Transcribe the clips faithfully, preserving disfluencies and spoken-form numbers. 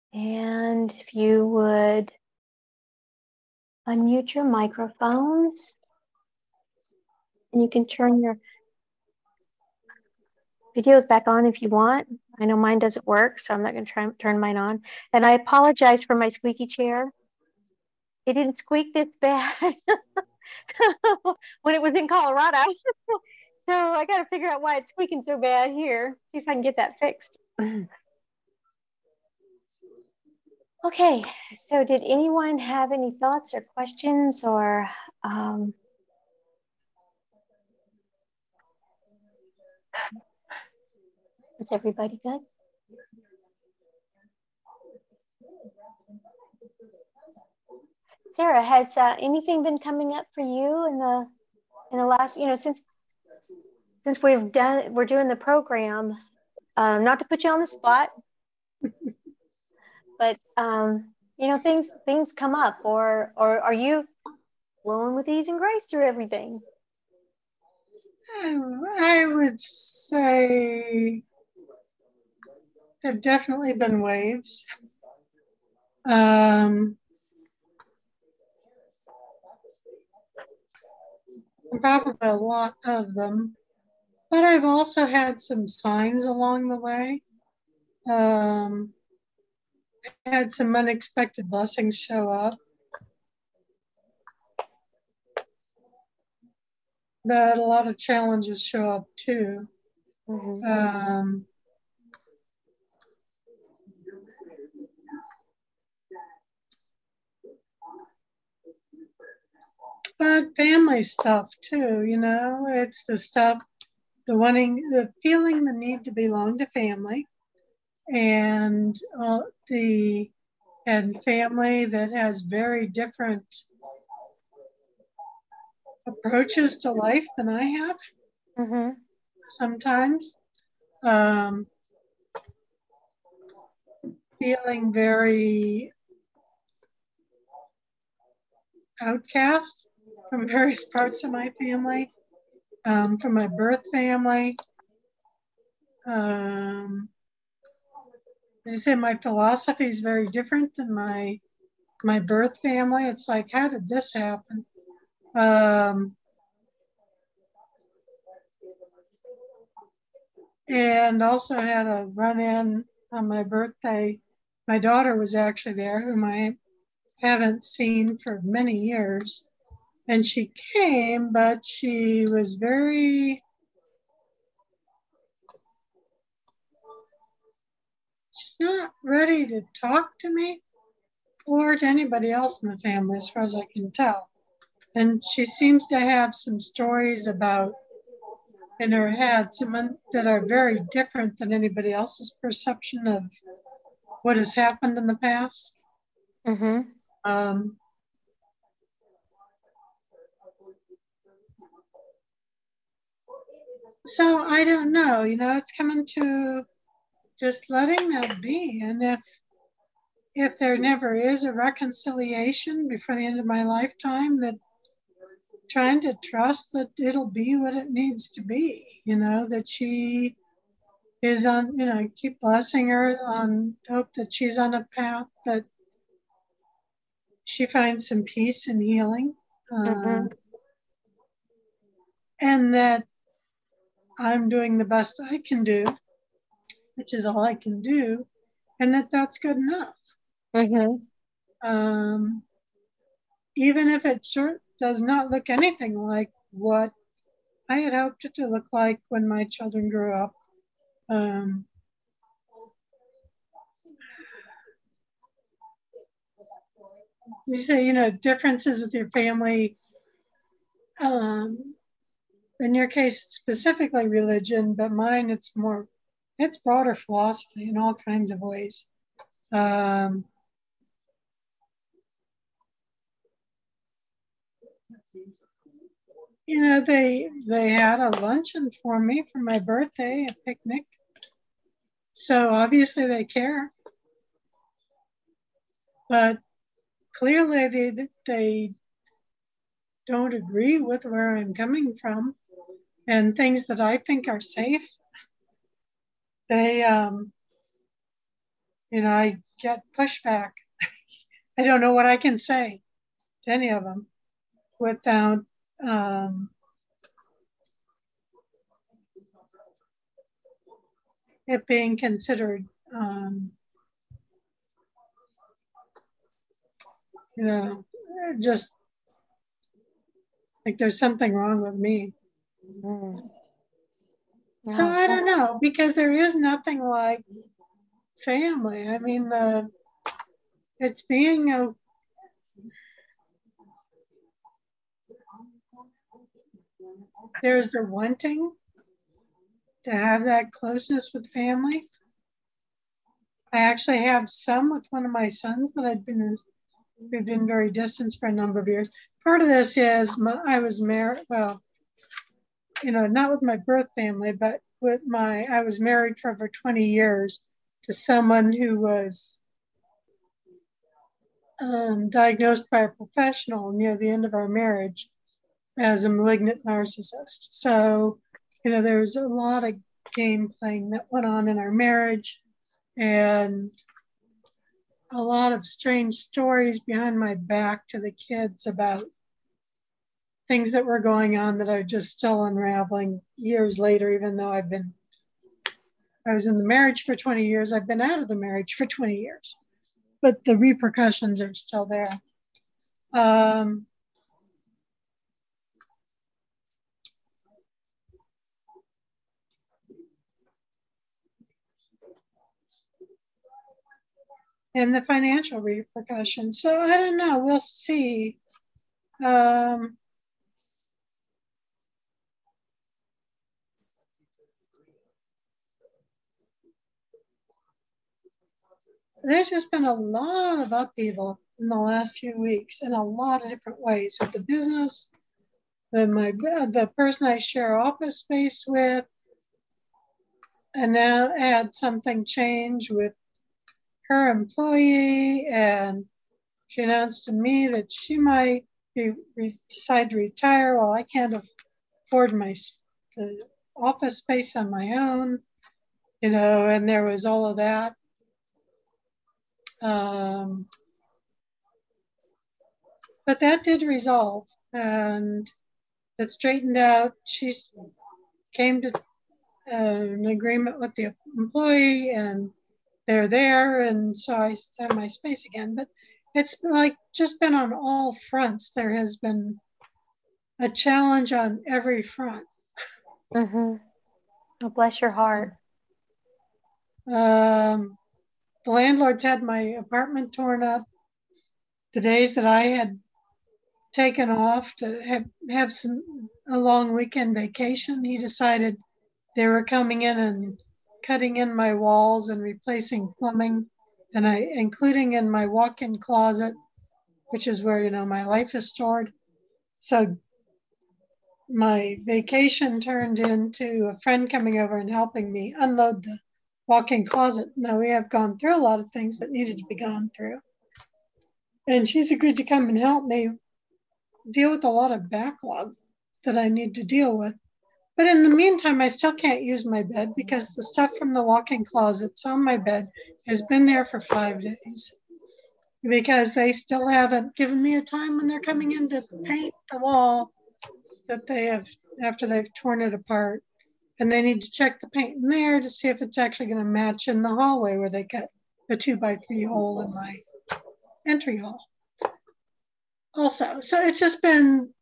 And if you would unmute your microphones, and you can turn your videos back on if you want. I know mine doesn't work, so I'm not going to try and turn mine on. And I apologize for my squeaky chair. It didn't squeak this bad when it was in Colorado. So I got to figure out why it's squeaking so bad here. See if I can get that fixed. Okay, so did anyone have any thoughts or questions, or um, is everybody good? Sarah, has uh, anything been coming up for you in the in the last, you know, since since we've done we're doing the program, um, not to put you on the spot, but um, you know, things things come up, or or are you flowing with ease and grace through everything? I would say there have definitely been waves. Um, probably a lot of them, but I've also had some signs along the way. Um, I had some unexpected blessings show up, but a lot of challenges show up too. Mm-hmm. Um, but family stuff too, you know, it's the stuff, the wanting, the feeling the need to belong to family, and uh, the and family that has very different approaches to life than I have. Mm-hmm. Sometimes um, feeling very outcast from various parts of my family, um, from my birth family. Um, as I say, my philosophy is very different than my my birth family. It's like, how did this happen? Um, and also had a run-in on my birthday. My daughter was actually there, whom I haven't seen for many years. And she came, but she was very, she's not ready to talk to me or to anybody else in the family, as far as I can tell. And she seems to have some stories about, in her head, some that are very different than anybody else's perception of what has happened in the past. Mm-hmm. Um, so I don't know, you know, it's coming to just letting that be. And if if there never is a reconciliation before the end of my lifetime, that trying to trust that it'll be what it needs to be, you know, that she is on, you know, keep blessing her on hope that she's on a path that she finds some peace and healing. Mm-hmm. Uh, and that I'm doing the best I can do, which is all I can do, and that that's good enough. Mm-hmm. Um, even if it sure does not look anything like what I had hoped it to look like when my children grew up. Um, you say, you know, differences with your family. Um, in your case, it's specifically religion, but mine, it's more, it's broader philosophy in all kinds of ways. Um, you know, they they had a luncheon for me for my birthday, a picnic. So obviously they care, but clearly they they don't agree with where I'm coming from and things that I think are safe. They um, you know, I get pushback. I don't know what I can say to any of them without um, it being considered, um, you know, just like there's something wrong with me. Mm. So Wow, I don't know, because there is nothing like family. I mean, the it's being a there's the wanting to have that closeness with family. I actually have some with one of my sons that I've been we've been very distant for a number of years. Part of this is my, I was married, well, you know, not with my birth family, but with my, I was married for over twenty years to someone who was um, diagnosed by a professional near the end of our marriage as a malignant narcissist. So, you know, there was a lot of game playing that went on in our marriage and a lot of strange stories behind my back to the kids about things that were going on that are just still unraveling years later, even though I've been, I was in the marriage for twenty years, I've been out of the marriage for twenty years, but the repercussions are still there. Um, and the financial repercussions. So I don't know, we'll see. Um, there's just been a lot of upheaval in the last few weeks in a lot of different ways with the business, the, my, the person I share office space with, and now had something change with her employee, and she announced to me that she might be, re, decide to retire. Well, I can't afford my the office space on my own, you know, and there was all of that. Um, but that did resolve, and it straightened out. She came to uh, an agreement with the employee, and they're there, and so I have my space again. But it's like just been on all fronts. There has been a challenge on every front. Mm-hmm. Oh, bless your heart. Um, the landlord's had my apartment torn up. The days that I had taken off to have, have some a long weekend vacation, he decided they were coming in and cutting in my walls and replacing plumbing, and I including in my walk-in closet, which is where, you know, my life is stored. So my vacation turned into a friend coming over and helping me unload the walk-in closet. Now we have gone through a lot of things that needed to be gone through. And she's agreed to come and help me deal with a lot of backlog that I need to deal with. But in the meantime, I still can't use my bed because the stuff from the walk-in closets on my bed has been there for five days because they still haven't given me a time when they're coming in to paint the wall that they have after they've torn it apart. And they need to check the paint in there to see if it's actually going to match in the hallway where they cut the two by three hole in my entry hall. Also, so it's just been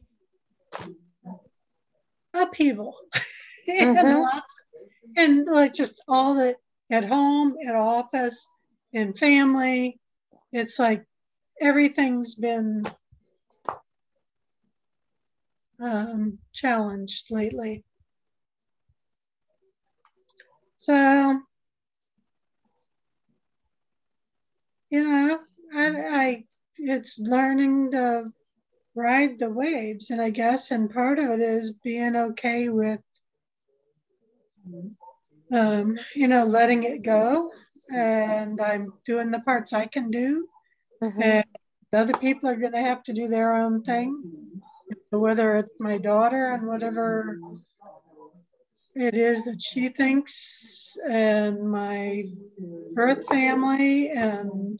upheaval and mm-hmm. lots, and like just all the at home, at office, in family. It's like everything's been um, challenged lately. So, you know, I, I it's learning to ride the waves, and I guess, and part of it is being okay with, um, you know, letting it go, and I'm doing the parts I can do, mm-hmm. and other people are going to have to do their own thing, whether it's my daughter and whatever it is that she thinks, and my birth family and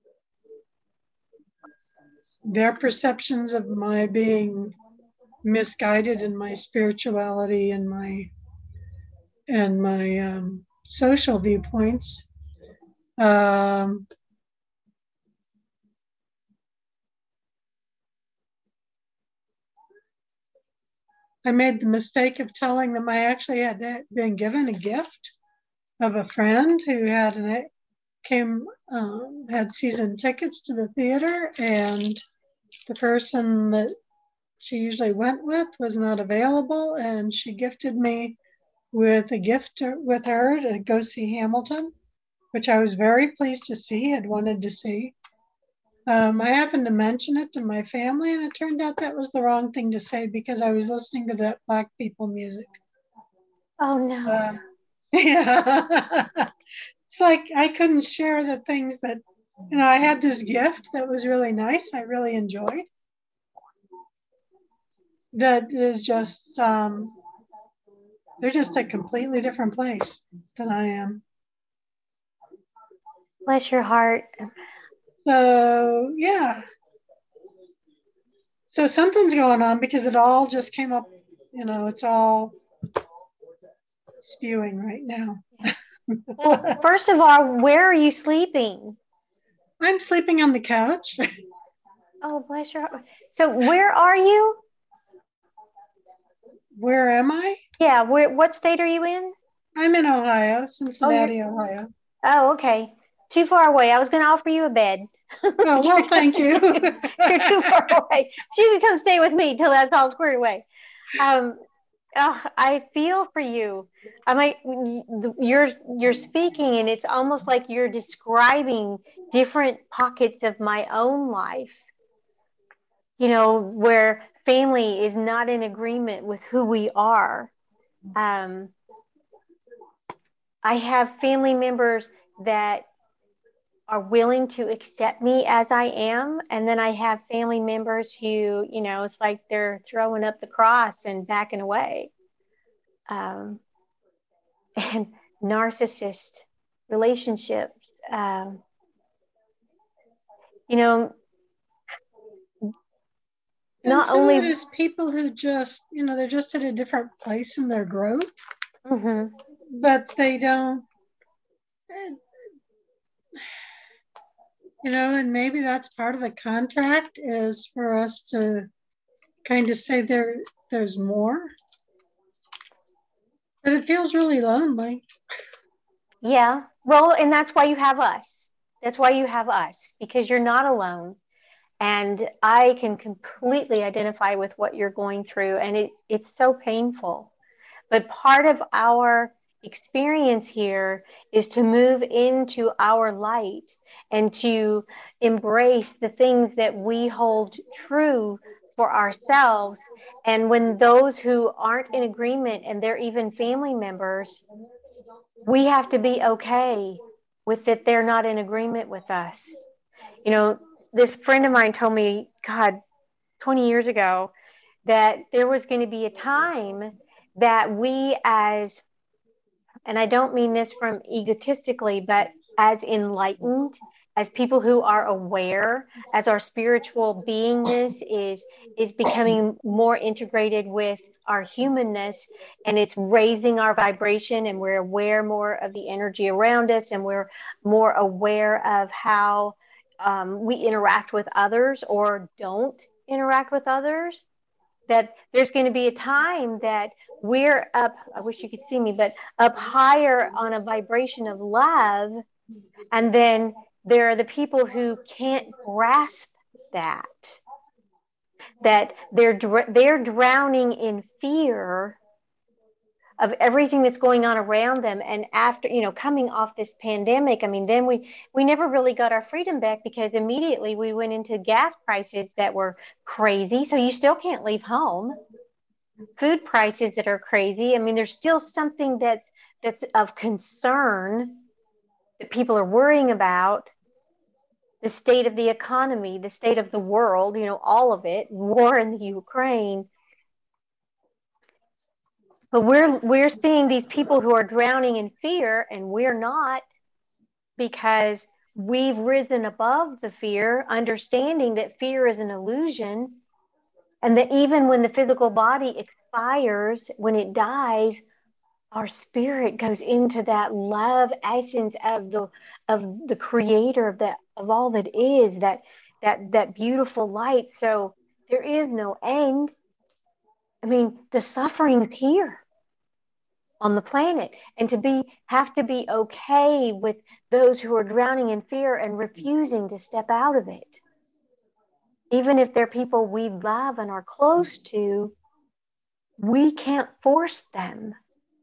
their perceptions of my being misguided in my spirituality and my and my um, social viewpoints. Um, I made the mistake of telling them I actually had been given a gift of a friend who had an came um, had season tickets to the theater, and the person that she usually went with was not available, and she gifted me with a gift to, with her to go see Hamilton, which I was very pleased to see, had wanted to see. Um, I happened to mention it to my family, and it turned out that was the wrong thing to say because I was listening to that Black people music. Oh, no. Uh, yeah. It's like I couldn't share the things that, you know, I had this gift that was really nice. I really enjoyed. That is just, um, they're just a completely different place than I am. Bless your heart. So, yeah. So something's going on because it all just came up, you know, it's all spewing right now. Well, first of all, where are you sleeping? I'm sleeping on the couch. Oh, bless your heart. So where are you? Where am I? Yeah, where, what state are you in? I'm in Ohio, Cincinnati, oh, Ohio. Oh, okay. Too far away. I was going to offer you a bed. Oh, well, thank you. You're too far away. You can come stay with me till that's all squared away. Um, oh, I feel for you. I might, you're, you're speaking and it's almost like you're describing different pockets of my own life, you know, where family is not in agreement with who we are. Um, I have family members that are willing to accept me as I am. And then I have family members who, you know, it's like they're throwing up the cross and backing away. Um, and narcissist relationships. Um, you know, and not some only. of it is people who just, you know, they're just at a different place in their growth, Mm-hmm. but they don't, you know, and maybe that's part of the contract is for us to kind of say there there's more. But it feels really lonely. Yeah. Well, and that's why you have us. That's why you have us, because you're not alone. And I can completely identify with what you're going through. And it, it's so painful. But part of our experience here is to move into our light and to embrace the things that we hold true for ourselves. And when those who aren't in agreement and they're even family members, we have to be okay with that they're not in agreement with us. You know, this friend of mine told me, God, twenty years ago, that there was going to be a time that we as, and I don't mean this from egotistically, but as enlightened, as people who are aware, as our spiritual beingness is is becoming more integrated with our humanness, and it's raising our vibration, and we're aware more of the energy around us, and we're more aware of how um, we interact with others or don't interact with others, that there's going to be a time that we're up, I wish you could see me, but up higher on a vibration of love. And then there are the people who can't grasp that, that they're, they're drowning in fear of everything that's going on around them. And after, you know, coming off this pandemic, I mean, then we, we never really got our freedom back because immediately we went into gas prices that were crazy. So you still can't leave home. Food prices that are crazy. I mean, there's still something that's, that's of concern that people are worrying about. The state of the economy, the state of the world, you know, all of it, war in the Ukraine. But we're we're seeing these people who are drowning in fear, and we're not, because we've risen above the fear, understanding that fear is an illusion, and that even when the physical body expires, when it dies, our spirit goes into that love essence of the of the creator of that of all that is, that that that beautiful light. So there is no end. I mean, the suffering's here on the planet, and to be have to be okay with those who are drowning in fear and refusing to step out of it, even if they're people we love and are close to. We can't force them.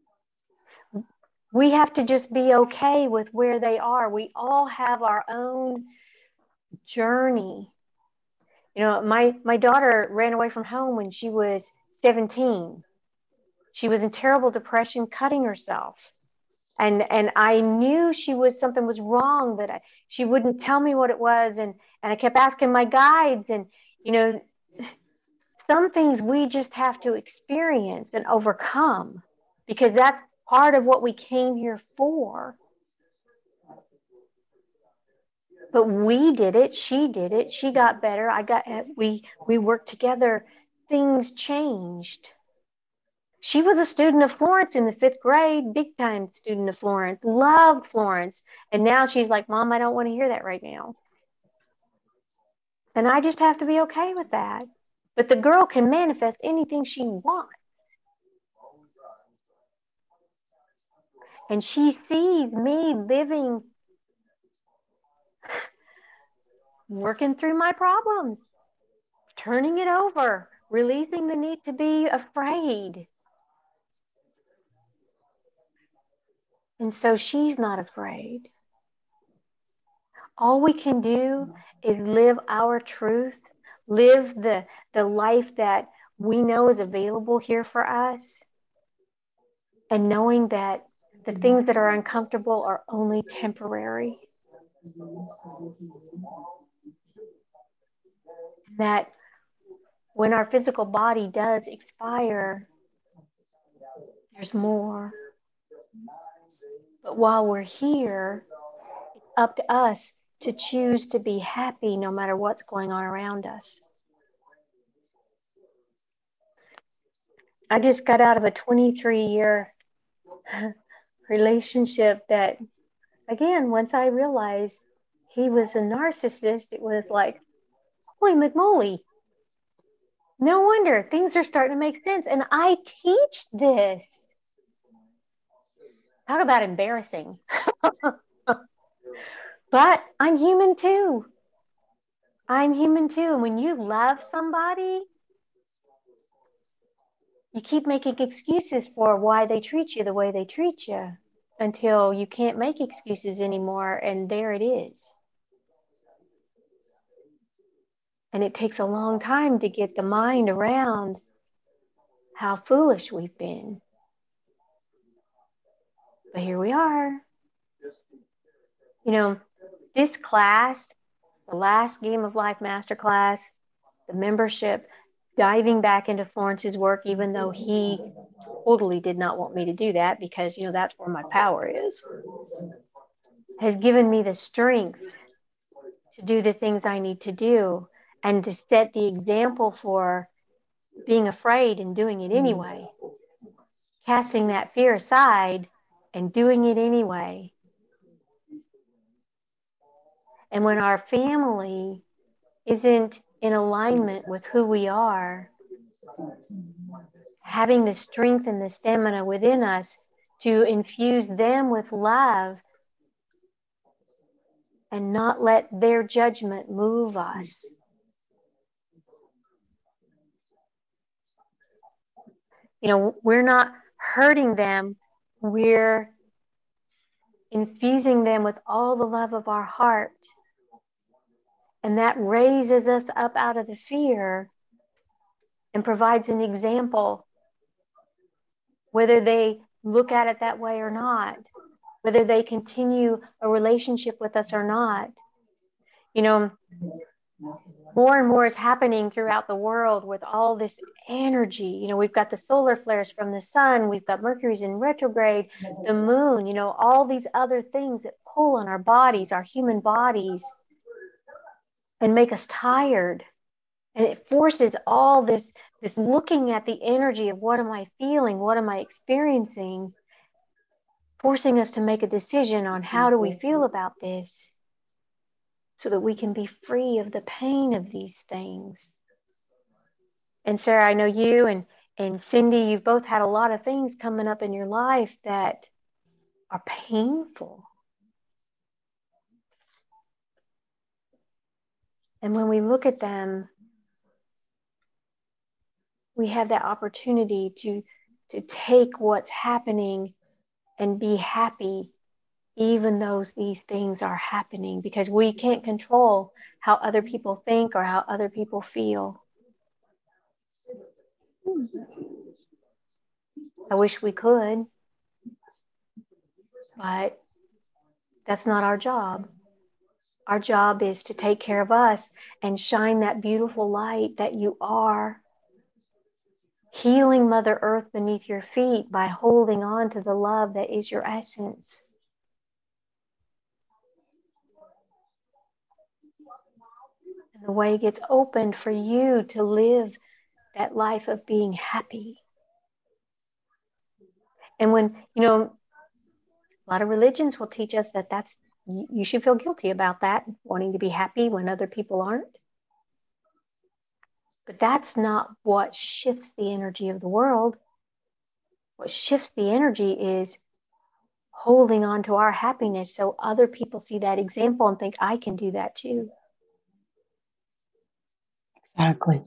We have to just be okay with where they are. We all have our own journey. You know, my my daughter ran away from home when she was seventeen. She was in terrible depression, cutting herself. And and I knew she was something was wrong, but I, she wouldn't tell me what it was, and and I kept asking my guides, and you know, some things we just have to experience and overcome, because that's part of what we came here for. But we did it. She did it. She got better. I got, we, we worked together. Things changed. She was a student of Florence in the fifth grade, big time student of Florence, loved Florence. And now she's like, Mom, I don't want to hear that right now. And I just have to be okay with that. But the girl can manifest anything she wants. And she sees me living, working through my problems, turning it over, releasing the need to be afraid. And so she's not afraid. All we can do is live our truth, live the, the life that we know is available here for us, and knowing that the things that are uncomfortable are only temporary. That when our physical body does expire, there's more. But while we're here, it's up to us to choose to be happy no matter what's going on around us. I just got out of a twenty-three year relationship that, again, once I realized he was a narcissist, it was like, holy McMoly. No wonder things are starting to make sense. And I teach this. Talk about embarrassing. But I'm human too. I'm human too. And when you love somebody, you keep making excuses for why they treat you the way they treat you, until you can't make excuses anymore, and there it is. And it takes a long time to get the mind around how foolish we've been. But here we are. You know, this class, the last Game of Life Masterclass, the membership, diving back into Florence's work, even though he totally did not want me to do that, because, you know, that's where my power is, has given me the strength to do the things I need to do, and to set the example for being afraid and doing it anyway, casting that fear aside and doing it anyway. And when our family isn't in alignment with who we are, having the strength and the stamina within us to infuse them with love and not let their judgment move us. You know, we're not hurting them. We're infusing them with all the love of our heart. And that raises us up out of the fear and provides an example, whether they look at it that way or not, whether they continue a relationship with us or not. You know, more and more is happening throughout the world with all this energy. You know, we've got the solar flares from the sun, we've got Mercury's in retrograde, the moon, you know, all these other things that pull on our bodies, our human bodies, and make us tired. And it forces all this, this looking at the energy of what am I feeling, what am I experiencing, forcing us to make a decision on how do we feel about this so that we can be free of the pain of these things. And Sarah, I know you and, and Cindy, you've both had a lot of things coming up in your life that are painful. And when we look at them, we have that opportunity to, to take what's happening and be happy, even though these things are happening, because we can't control how other people think or how other people feel. I wish we could, but that's not our job. Our job is to take care of us and shine that beautiful light that you are, healing Mother Earth beneath your feet by holding on to the love that is your essence. And the way gets opened for you to live that life of being happy. And when, you know, a lot of religions will teach us that that's, you should feel guilty about that, wanting to be happy when other people aren't. But that's not what shifts the energy of the world. What shifts the energy is holding on to our happiness so other people see that example and think, I can do that too. Exactly.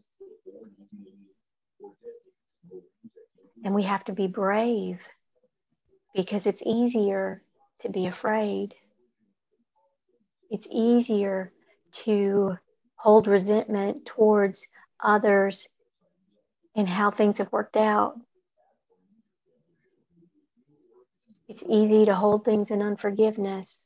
And we have to be brave because it's easier to be afraid. It's easier to hold resentment towards others and how things have worked out. It's easy to hold things in unforgiveness.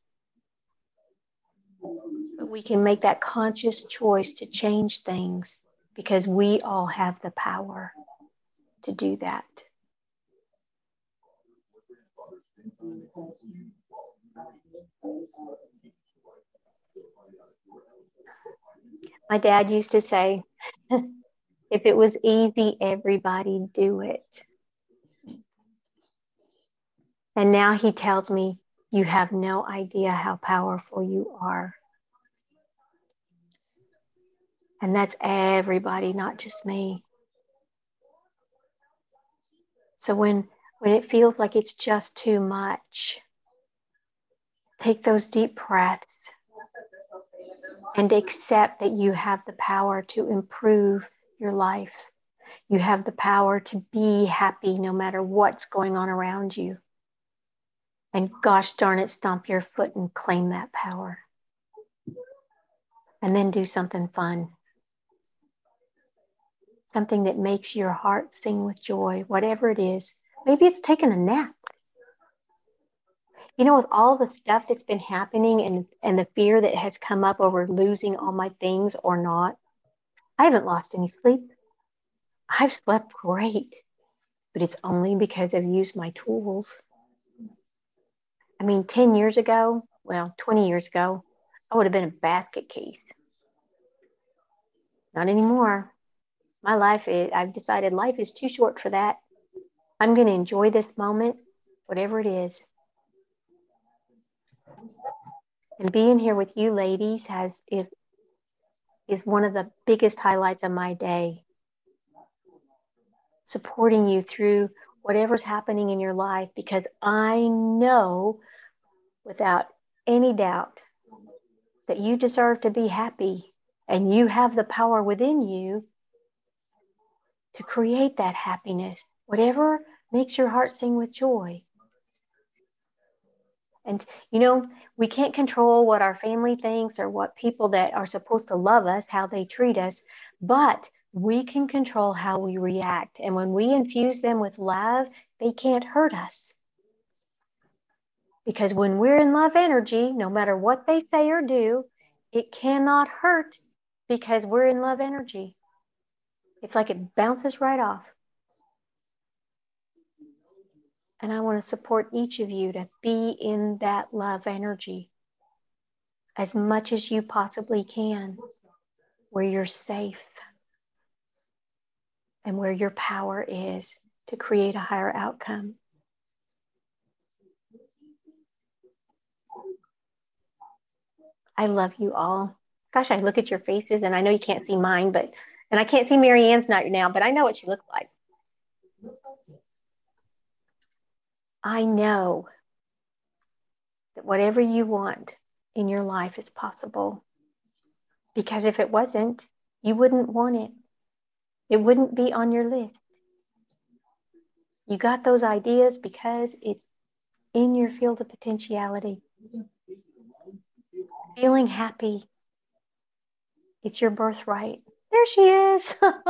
But we can make that conscious choice to change things because we all have the power to do that. My dad used to say, if it was easy, everybody'd do it. And now he tells me, you have no idea how powerful you are. And that's everybody, not just me. So when, when it feels like it's just too much, take those deep breaths and accept that you have the power to improve your life. You have the power to be happy no matter what's going on around you. And gosh darn it, stomp your foot and claim that power. And then do something fun. Something that makes your heart sing with joy, whatever it is. Maybe it's taking a nap. You know, with all the stuff that's been happening and, and the fear that has come up over losing all my things or not, I haven't lost any sleep. I've slept great, but it's only because I've used my tools. I mean, ten years ago, well, twenty years ago, I would have been a basket case. Not anymore. My life, is, I've decided life is too short for that. I'm going to enjoy this moment, whatever it is. And being here with you ladies has is, is one of the biggest highlights of my day. Supporting you through whatever's happening in your life, because I know without any doubt that you deserve to be happy and you have the power within you to create that happiness, whatever makes your heart sing with joy. And, you know, we can't control what our family thinks or what people that are supposed to love us, how they treat us, but we can control how we react. And when we infuse them with love, they can't hurt us. Because when we're in love energy, no matter what they say or do, it cannot hurt because we're in love energy. It's like it bounces right off. And I want to support each of you to be in that love energy as much as you possibly can, where you're safe and where your power is to create a higher outcome. I love you all. Gosh, I look at your faces and I know you can't see mine, but, and I can't see Mary Ann's not now, but I know what she looks like. I know that whatever you want in your life is possible. Because if it wasn't, you wouldn't want it. It wouldn't be on your list. You got those ideas because it's in your field of potentiality. Feeling happy. It's your birthright. There she is.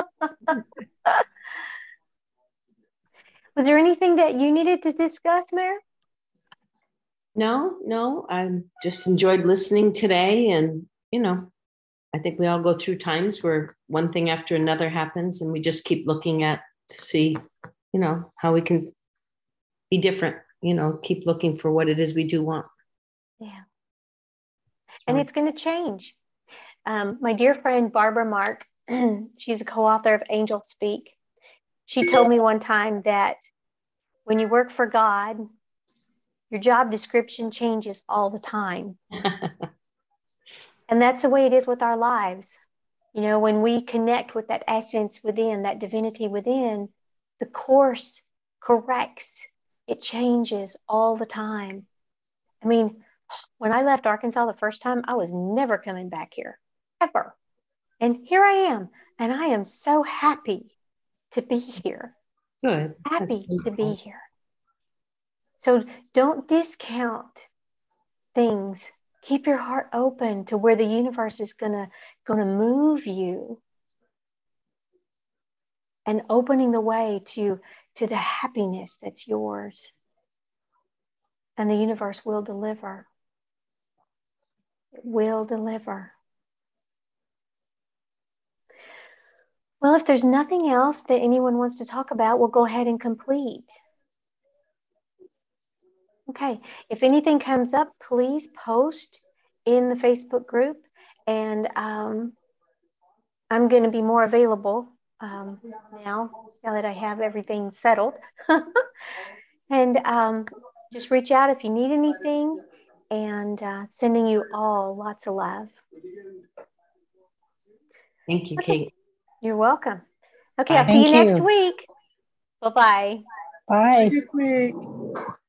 Was there anything that you needed to discuss, Mary? No, no, I just enjoyed listening today. And, you know, I think we all go through times where one thing after another happens and we just keep looking at to see, you know, how we can be different, you know, keep looking for what it is we do want. Yeah. And it's going to change. Um, my dear friend, Barbara Mark, she's a co-author of Angel Speak. She told me one time that when you work for God, your job description changes all the time. And that's the way it is with our lives. You know, when we connect with that essence within, that divinity within, the course corrects. It changes all the time. I mean, when I left Arkansas the first time, I was never coming back here, ever. And here I am. And I am so happy to be here. Good. Happy to be here. So don't discount things. Keep your heart open to where the universe is gonna, gonna move you and opening the way to, to the happiness that's yours. And the universe will deliver. It will deliver. Well, if there's nothing else that anyone wants to talk about, we'll go ahead and complete. Okay, if anything comes up, please post in the Facebook group, and um, I'm going to be more available um, now, now that I have everything settled. And um, just reach out if you need anything, and uh, sending you all lots of love. Thank you, Okay. Kate. You're welcome. Okay, Bye. I'll see you Thank next you. week. Bye-bye. Bye. Next week.